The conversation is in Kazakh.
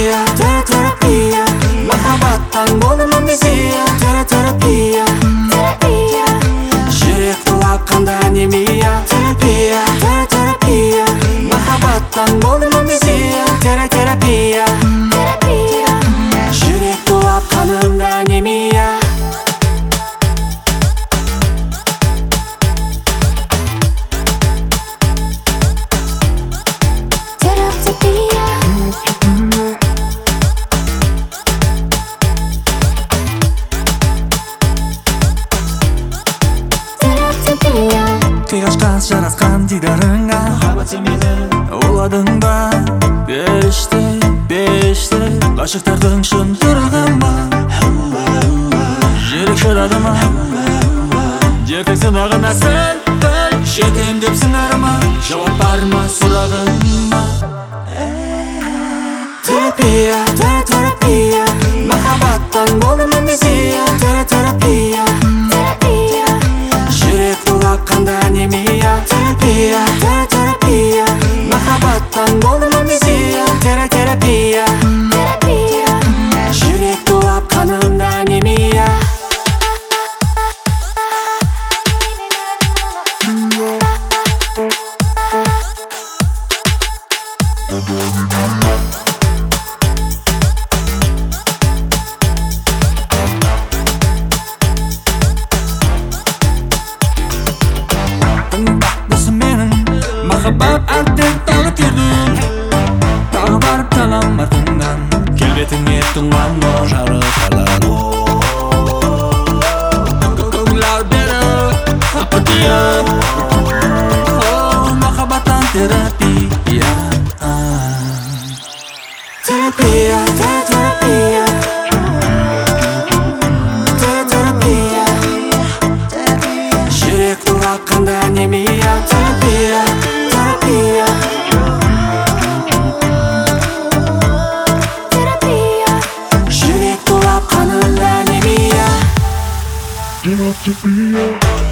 Terapiya, terapiya, mahabbatdan bo'ldim amneziya. Terapiya, terapiya, жүрек тулап қанда анемия. Terapiya, terapiya, mahabbatdan bo'ldim amneziya. Terapiya, terapiya, жүрек тулап қанымда анемия. Қиғашқа жарасқан дидарыңа махаббат семені ойладың ба? Періште, періште, ғашықтардың шын тұрған ба? Жүрек шыдады ма? Дертің сынағына сәл пәл жетем деп сыңар ма? Жауап бар ма сұрағыма? Терапия, терапия, махаббаттан болдым амнезия. Терапия, терапия, жүрек тулап қанда анемия. Терапия, терапия, махаббаттан болдым амнезия. Терапия, терапия, жүрек тулап қанымда анемия. Махаббат әттен тағы тердің, тағы барып талам артыңнан. Келбетіңе тұнған но жарықалан. Көңілар беріп, апатия. Махаббаттан терапия. Терапия, терапия, терапия, жүрек тулап қанда анемия. Терапия, терапия, терапия, жүрек тулап қанымда анемия.